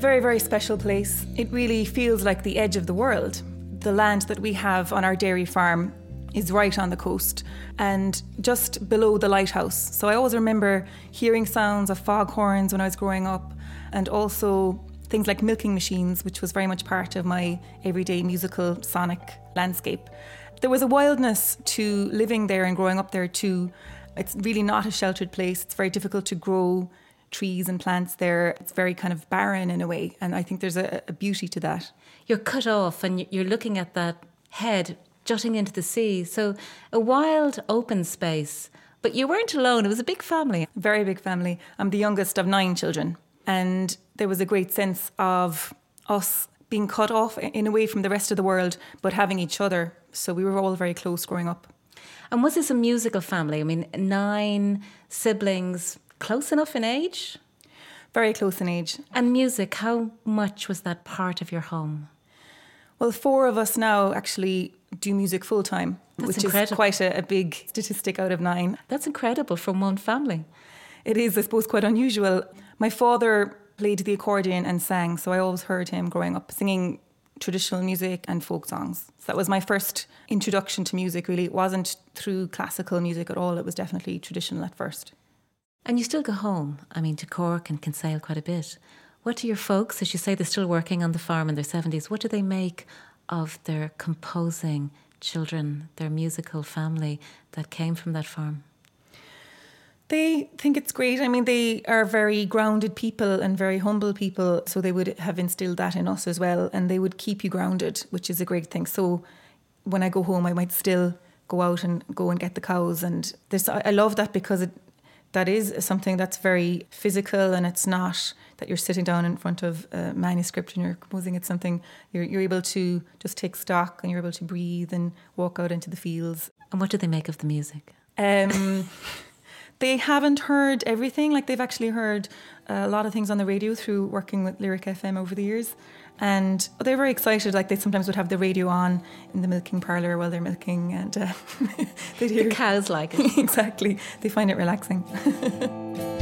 very, very special place. It really feels like the edge of the world. The land that we have on our dairy farm is right on the coast and just below the lighthouse. So I always remember hearing sounds of foghorns when I was growing up, and also things like milking machines, which was very much part of my everyday musical sonic landscape. There was a wildness to living there and growing up there too. It's really not a sheltered place. It's very difficult to grow trees and plants there. It's very kind of barren in a way, and I think there's a beauty to that. You're cut off and you're looking at that head jutting into the sea. So a wild open space, but you weren't alone. It was a big family. Very big family. I'm the youngest of 9 children, and there was a great sense of us being cut off in a way from the rest of the world, but having each other. So we were all very close growing up. And was this a musical family? I mean, 9 siblings, close enough in age? Very close in age. And music, how much was that part of your home? Well, 4 of us now actually do music full time, which is quite a big statistic out of 9. That's incredible from one family. It is, I suppose, quite unusual. My father played the accordion and sang, so I always heard him growing up singing traditional music and folk songs. So that was my first introduction to music, really. It wasn't through classical music at all. It was definitely traditional at first. And you still go home, I mean, to Cork and Kinsale quite a bit. What do your folks, as you say, they're still working on the farm in their 70s, what do they make of their composing children, their musical family that came from that farm? They think it's great. I mean, they are very grounded people and very humble people, so they would have instilled that in us as well, and they would keep you grounded, which is a great thing. So when I go home, I might still go out and go and get the cows, and I love that because that is something that's very physical, and it's not that you're sitting down in front of a manuscript and you're composing. It's something you're able to just take stock, and you're able to breathe and walk out into the fields. And what do they make of the music? They haven't heard everything. Like, they've actually heard a lot of things on the radio through working with Lyric FM over the years. And they're very excited. Like, they sometimes would have the radio on in the milking parlour while they're milking, and they'd hear... The cows like it. Exactly. They find it relaxing.